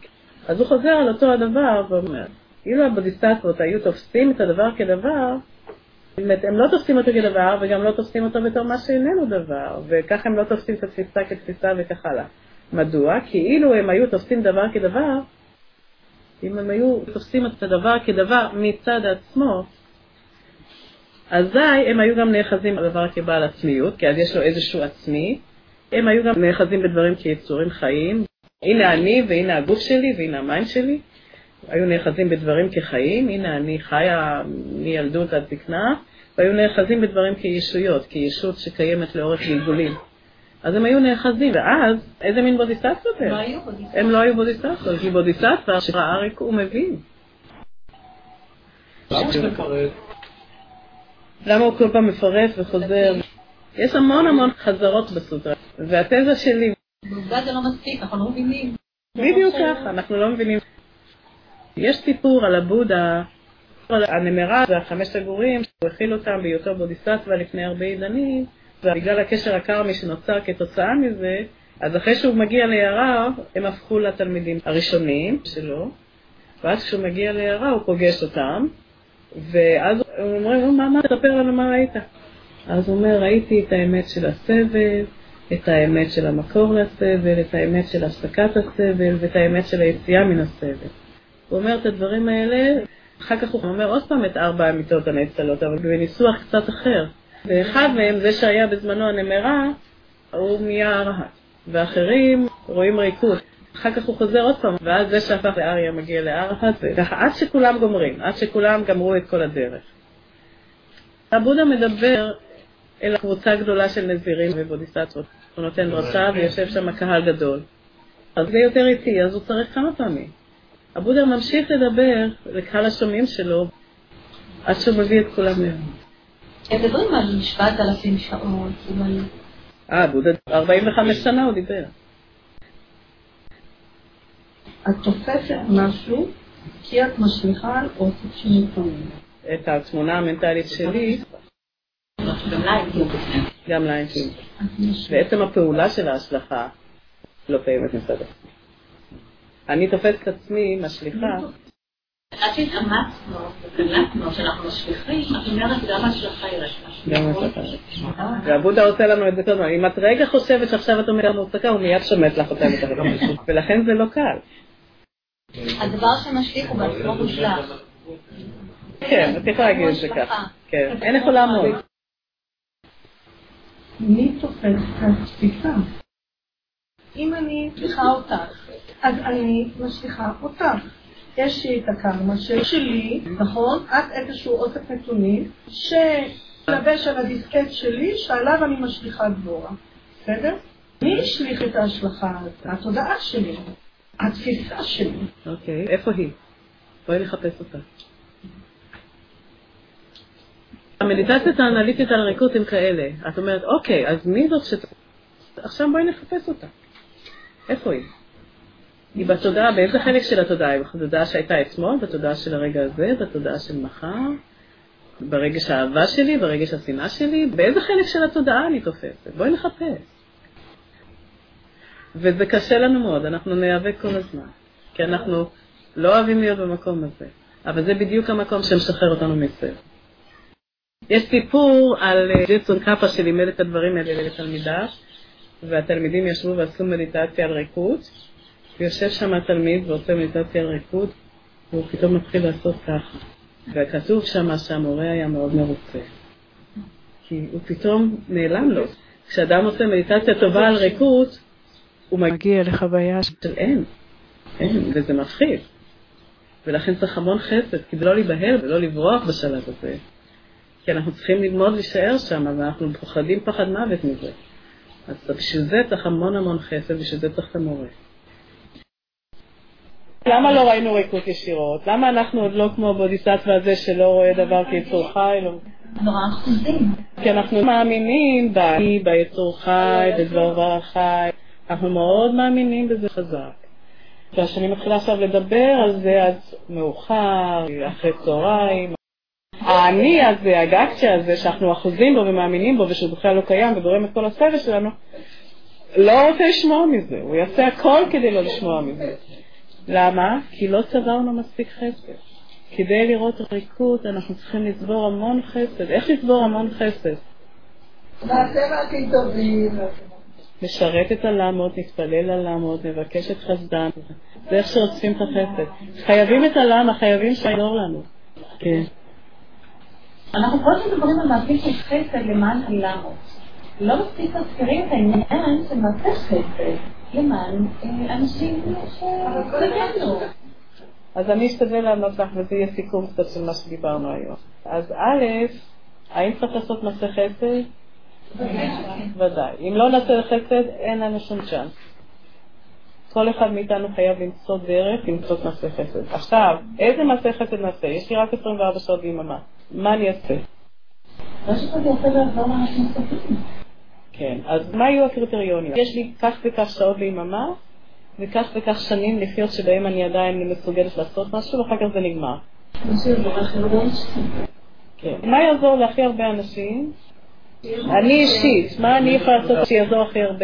אז הוא חוזר על אותו הדבר ואומר, אילו הבודיסטטבות היו תופסים את הדבר כדבר, הם לא תופסים אותו כדבר וגם לא תופסים אותו בתור מה שאיננו דבר, וכך הם לא תופסים את התפיסה כתפיסה וכך הלאה. מדוע? כי אילו הם היו תופסים דבר כדבר, אם הם היו תופסים את הדבר כדבר מצד עצמו, אזי הם היו גם נאחזים בדבר כבעל עצמיות, כי אז יש לו איזשהו עצמי, הם היו גם נאחזים בדברים כיצורים חיים, הנה אני והנה הגוף שלי והנה המים שלי, היו נאחזים בדברים כחיים, הנה אני חיה מילדות עד זקנה, והיו נאחזים בדברים כישויות, כישות שקיימת לאורך גלגולים. אז הם היו נאחזים, ואז איזה מין בודיסטטבות הם? הם לא היו בודיסטטבות, כי בודיסטטבה שראה ריק הוא מבין. למה זה מפרט? למה הוא כל פעם מפרט וחוזר? יש המון המון חזרות בסוטרה, והתזה שלי... בעובדה זה לא מספיק, אנחנו לא מבינים. בדיוק ככה, אנחנו לא מבינים. יש סיפור על הבודה, על הנמרה והחמש הגורים, שהוא הכיל אותם בהיותו בודיסטטבה לפני הרבה עידנים, ובגלל הקשר הקרמי שנוצר כתוצאה מזה, אז אחרי שהוא מגיע ליערה, הם הפכו לתלמידים הראשונים שלו, ואז כשהוא מגיע ליערה הוא פוגש אותם, ואז הוא אומר, מה, מה, תספר לנו מה ראית? אז הוא אומר, ראיתי את האמת של הסבל, את האמת של המקור לסבל, את האמת של הפסקת הסבל, ואת האמת של היציאה מן הסבל. הוא אומר את הדברים האלה, אחר כך הוא אומר עוד פעם את ארבע האמיתות הנאצלות, אבל בניסוח קצת אחר. ואחד מהם, זה שהיה בזמנו הנמרה, הוא נהיה ארהת. ואחרים רואים ריקות. אחר כך הוא חוזר עוד פעם, ואז זה שהפך לאריה מגיע לארהת, וככה עד שכולם גומרים, עד שכולם גמרו את כל הדרך. הבודה מדבר אל הקבוצה גדולה של נזירים ובודיסטטבות. הוא נותן דרשה ויושב שם קהל גדול. אז זה יותר איטי, אז הוא צריך כמה פעמים. הבודה ממשיך לדבר לקהל השומעים שלו, עד שהוא מביא את כולם לב. הם מדברים על שבעת אלפים שעות, אבל... אה, בודה, ארבעים וחמש שנה הוא דיבר. את תופסת משהו, כי את משליחה על אוסף שנתונים. את התמונה המנטלית שלי, גם לה אין קיום. גם לה אין קיום. בעצם הפעולה של ההשלכה לא קיימת מסדר. אני תופסת את עצמי משליחה. עד שהתאמצנו וקלטנו שאנחנו משליחים, את אומרת גם השלכה היא רשמה. גם השלכה. והבודה עושה לנו את זה כל הזמן. אם את רגע חושבת שעכשיו את אומרת מוצקה, הוא מיד שומט לך אותה את הרשמה. ולכן זה לא קל. הדבר שמשליך הוא בעצמו מושלח. כן, את יכולה להגיד את זה ככה. כן, אין יכול לעמוד. מי תופס את התפיסה? אם אני משליחה אותך, אז אני משליחה אותך. יש לי את הקרמה שלי, נכון? את איזשהו אוסף נתונים שלבש על הדיסקט שלי שעליו אני משליחה דבורה. בסדר? מי השליך את ההשלכה? התודעה שלי, התפיסה שלי. אוקיי, איפה היא? בואי לחפש אותה. המדיטציות האנליטית על ריקות הם כאלה. את אומרת, אוקיי, אז מי זאת ש... עכשיו בואי נחפש אותה. איפה היא? היא בתודעה, באיזה חלק של התודעה? היא בתודעה שהייתה אתמול, בתודעה של הרגע הזה, בתודעה של מחר, ברגש האהבה שלי, ברגש השנאה שלי, באיזה חלק של התודעה אני תופסת? בואי נחפש. וזה קשה לנו מאוד, אנחנו ניאבק כל הזמן, כי אנחנו לא אוהבים להיות במקום הזה, אבל זה בדיוק המקום שמשחרר אותנו מסבל. יש סיפור על ג'יטסון קאפה שלימד את הדברים האלה לתלמידה, והתלמידים ישבו ועשו מדיטציה על ריקות, ויושב שם התלמיד ועושה מדיטציה על ריקות, והוא פתאום מתחיל לעשות ככה. וכתוב שם שהמורה היה מאוד מרוצה. כי הוא פתאום נעלם לו. כשאדם עושה מדיטציה טובה על ריקות, הוא מגיע לחוויה של אין. אין, וזה מפחיד. ולכן צריך המון חסד, כדי לא להיבהל ולא לברוח בשלב הזה. כי אנחנו צריכים ללמוד להישאר שם, ואנחנו פוחדים פחד מוות מזה. אז בשביל זה צריך המון המון חסד, בשביל זה צריך את המורה. למה לא ראינו ריקות ישירות? למה אנחנו עוד לא כמו בודיסטטווה הזה שלא רואה דבר כיצור חי? נורא אחוזים. כי אנחנו מאמינים באי, ביצור חי, בדבר חי. אנחנו מאוד מאמינים בזה חזק. כשאני מתחילה עכשיו לדבר על זה, אז מאוחר, אחרי צהריים. האני הזה, הגקצ'ה הזה, שאנחנו אחוזים בו ומאמינים בו ושהוא בכלל לא קיים וגורם את כל הסבל שלנו, לא רוצה לשמוע מזה. הוא יעשה הכל כדי לא לשמוע מזה. למה? כי לא צברנו מספיק חסד. כדי לראות ריקות אנחנו צריכים לצבור המון חסד. איך לצבור המון חסד? נעשה הכי טובים. משרת את הלמות, נתפלל על למות, נבקש את חסדם. זה איך שרוצפים את החסד. חייבים את הלמה, חייבים שידור לנו. כן. אנחנו כל הזמן מדברים על מעשים של חסד למען הלמות. לא מספיק מזכירים את העניין של מעשה חסד למען אנשים שסגרנו. אז אני אשתדל לענות לך, וזה יהיה סיכום קצת של מה שדיברנו היום. אז א', האם צריך לעשות מעשה חסד? ודאי. אם לא נעשה חסד, אין לנו שום צ'אנס. כל אחד מאיתנו חייב למצוא דרך למצוא מעשה חסד. עכשיו, איזה מעשה חסד נעשה? יש לי רק עשרים וארבע שעות ביממה. מה אני אעשה? לא שכזה יעשה לעזור לאנשים סופים. כן, אז מה יהיו הקריטריונים? יש לי כך וכך שעות ביממה, וכך וכך שנים לחיות שבהם אני עדיין מסוגלת לעשות משהו, ואחר כך זה נגמר. כן. מה יעזור להכי הרבה אנשים? אני אישית, מה אני יכולה לעשות שיעזור הכי הרבה?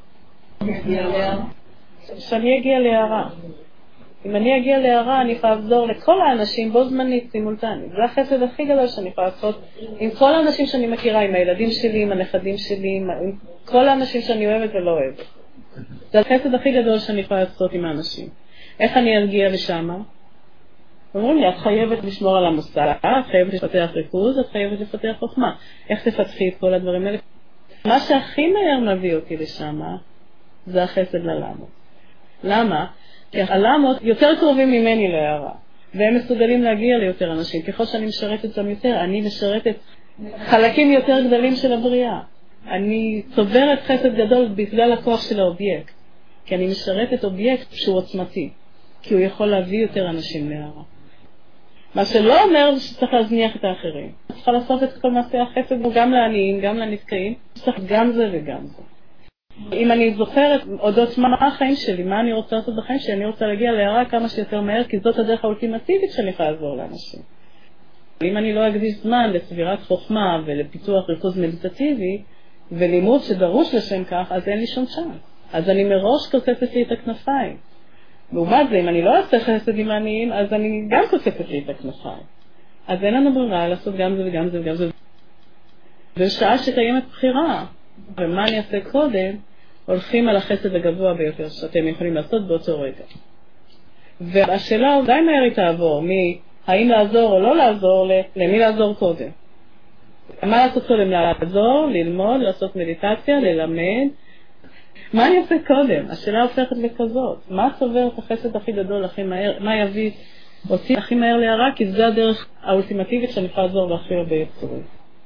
שאני אגיע להערה. אם אני אגיע להערה, אני יכולה לעזור לכל האנשים בו זמנית, סימולטנית. זה החסד הכי גדול שאני יכולה לעשות עם כל האנשים שאני מכירה, עם הילדים שלי, עם הנכדים שלי, עם כל האנשים שאני אוהבת ולא אוהבת. זה החסד הכי גדול שאני יכולה לעשות עם האנשים. איך אני אגיע לשם? אומרים לי, את חייבת לשמור על המושג, את חייבת לפתח ריכוז, את חייבת לפתח חוכמה. איך תפתחי את כל הדברים האלה? מה שהכי מהר מביא אותי לשם, זה החסד ללמות. למה? כי הלמות יותר קרובים ממני להערה, והם מסוגלים להגיע ליותר אנשים. ככל שאני משרתת אותם יותר, אני משרתת חלקים יותר גדולים של הבריאה. אני צוברת חסד גדול בגלל הכוח של האובייקט, כי אני משרתת אובייקט שהוא עוצמתי, כי הוא יכול להביא יותר אנשים להערה. מה שלא אומר שצריך להזניח את האחרים. צריכה לעשות את כל מעשה החסד גם לעניים, גם לנתקעים, צריך גם זה וגם זה. אם אני זוכרת אודות מה החיים שלי, מה אני רוצה לעשות בחיים שלי, אני רוצה להגיע להערה כמה שיותר מהר, כי זאת הדרך האולטימטיבית שאני יכולה לעזור לאנשים. אם אני לא אקדיש זמן לצבירת חוכמה ולפיתוח ריכוז מדיטטיבי ולימוד שדרוש לשם כך, אז אין לי שום צ'אנס. אז אני מראש קוצצת לי את הכנפיים. לעומת זה, אם אני לא אעשה חסד עם העניים, אז אני גם קוצצת לי את הכנפיים. אז אין לנו ברירה לעשות גם זה וגם זה וגם זה. בשעה שקיימת בחירה, ומה אני אעשה קודם, הולכים על החסד הגבוה ביותר שאתם יכולים לעשות באותו רגע. והשאלה די מהר היא תעבור, מהאם לעזור או לא לעזור, למי לעזור קודם. מה לעשות קודם? לעזור, ללמוד, לעשות מדיטציה, ללמד. מה אני עושה קודם? השאלה הופכת לכזאת. מה סובר את החסד הכי גדול, הכי מהר? מה יביא אותי הכי מהר להערה? כי זה הדרך האולטימטיבית שאני יכולה לעזור להכי הרבה יצורים.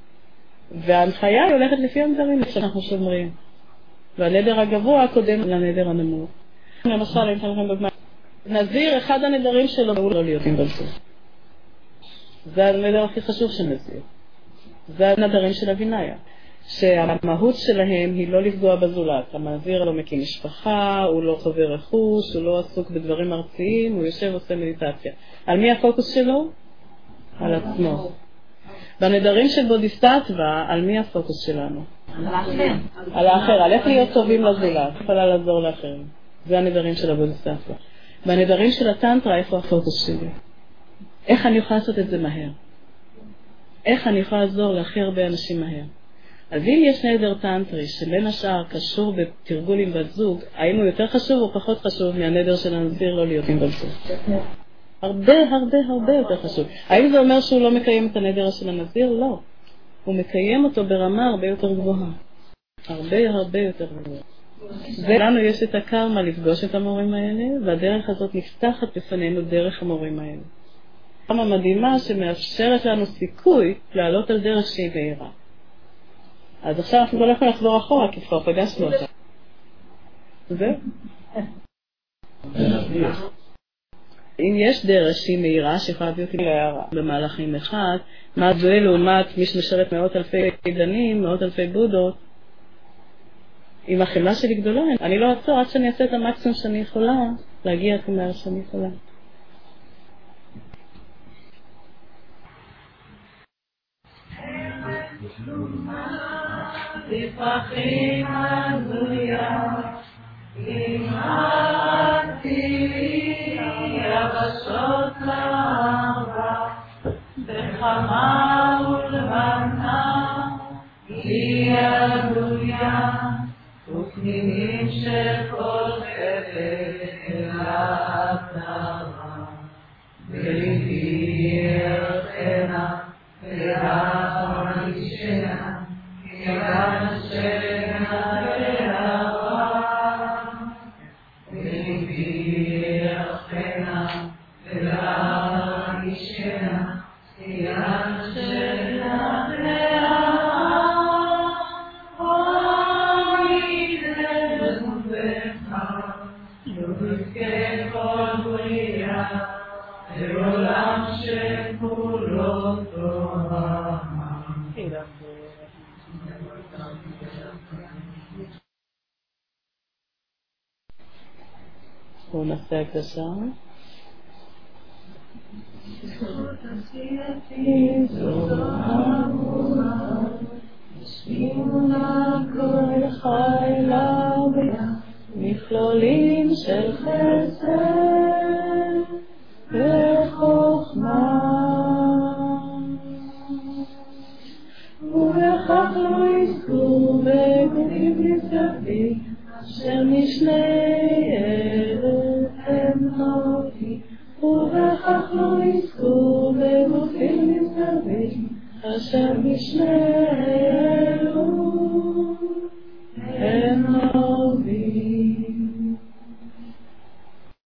וההנחיה היא הולכת לפי הנדרים שאנחנו שומרים. והנדר הגבוה קודם לנדר הנמוך. למשל, אני אתן לכם דוגמה. נזיר, אחד הנדרים שלו הוא לא להיות עם בלטו. זה הנדר הכי חשוב של נזיר. זה הנדרים של אביניה. שהמהות שלהם היא לא לפגוע בזולת. המנזיר לא מקים משפחה, הוא לא חובר רכוש, הוא לא עסוק בדברים ארציים, הוא יושב ועושה מדיטציה. על מי הפוקוס שלו? על עצמו. בנדרים של בודיסטטווה, על מי הפוקוס שלנו? על האחר. על האחר, על איך להיות טובים לזולת, יכולה לעזור לאחרים. זה הנדרים של הבודיסטטווה. בנדרים של הטנטרה, איפה הפוקוס שלי? איך אני יכולה לעשות את זה מהר? איך אני יכולה לעזור להכי הרבה אנשים מהר? אז אם יש נדר טנטרי שבין השאר קשור בתרגול עם בת זוג, האם הוא יותר חשוב או פחות חשוב מהנדר של הנזיר לא להיות עם בת זוג? הרבה הרבה הרבה יותר חשוב. האם זה אומר שהוא לא מקיים את הנדר של הנזיר? לא. הוא מקיים אותו ברמה הרבה יותר גבוהה. הרבה הרבה יותר גבוהה. ולנו יש את הקרמה לפגוש את המורים האלה, והדרך הזאת נפתחת בפנינו דרך המורים האלה. קרמה מדהימה שמאפשרת לנו סיכוי לעלות על דרך שהיא מהירה. אז עכשיו אנחנו לא יכולים לחזור אחורה, כי כבר פגשנו אותה. זהו. אם יש דרך שהיא מהירה, שיכולה להביא אותי להערה במהלכים אחד, מה זה לעומת מי שמשרת מאות אלפי דנים, מאות אלפי בודות, עם החמלה שלי גדולה, אני לא אעצור עד שאני אעשה את המקסימום שאני יכולה, להגיע כמהר שאני יכולה. לפחים הזויה כמעטי יבשות לעבר, בחמה ולבנה, היא עלויה, ופנינים של כל חפץ אליו נרה, וליבי ירחנה, ואף מרגישנה, כיוון שנה ואהבה, וליבי ירחנה, ואף מרגישנה, כיוון שנה ואהבה, אוי דבנו בך, לא תזכה כל בריאה, לעולם שכולו תורה. בואו נעשה הקדשה. זכות עשייתי זו אהובה, השמיעונה כל חי לביאה, מכלולים של חסד וחוכמה, ובכך לא יזכו בגופים נשגבים, אשר משני ארץ הם נוטים, ובכך לא יזכו בגופים נשגבים, אשר משני